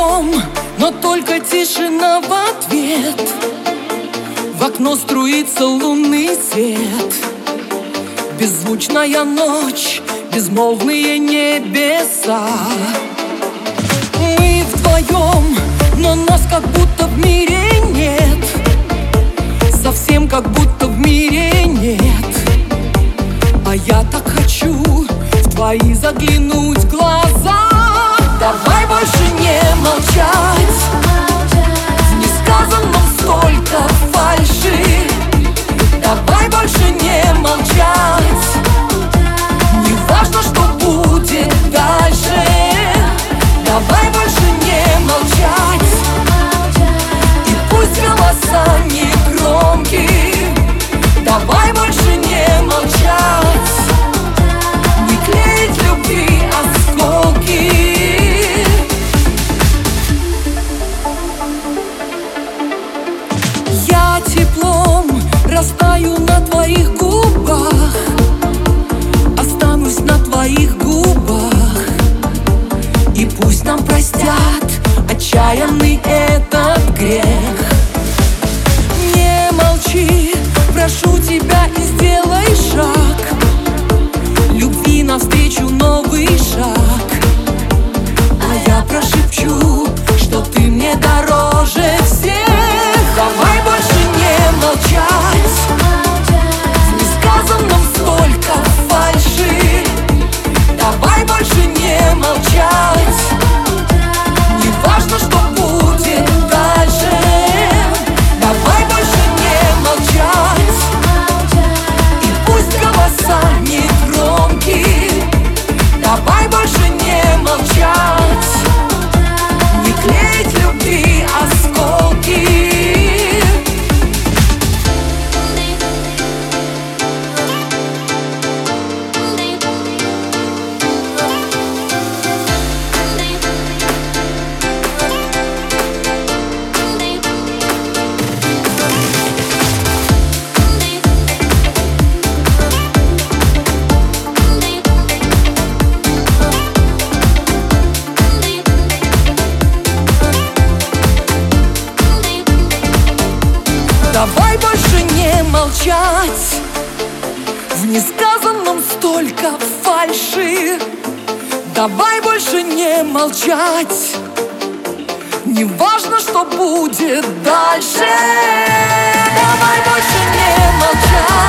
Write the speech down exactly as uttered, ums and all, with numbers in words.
вдвоем, но только тишина в ответ. В окно струится лунный свет. Беззвучная ночь, безмолвные небеса. Мы вдвоем, но нас как будто в мире нет. Совсем как будто в мире нет. А я так хочу в твои заглянуть глаза. Давай больше не молчать. В несказанном столько фальши. Давай больше не молчать. Не важно, что будет дальше. Давай больше не молчать. И пусть голоса не громкие. Давай больше не молчать. Не клеить любви осколки. Я теплом растаю на твоих губах. Останусь на твоих губах. И пусть нам простят отчаянный этот грех. Не молчи, прошу тебя, и сделай шаг. Любви навстречу новый шаг. А я прошепчу, что ты мне дороже всех. Давай больше не молчать. В несказанном столько фальши. Давай больше не молчать. Не важно, что будет дальше. Давай больше не молчать. И пусть голоса не громкие. Давай больше не молчать. Не клеить любви осколки. Давай больше не молчать. В несказанном столько фальши. Давай больше не молчать. Не важно, что будет дальше. Давай больше не молчать.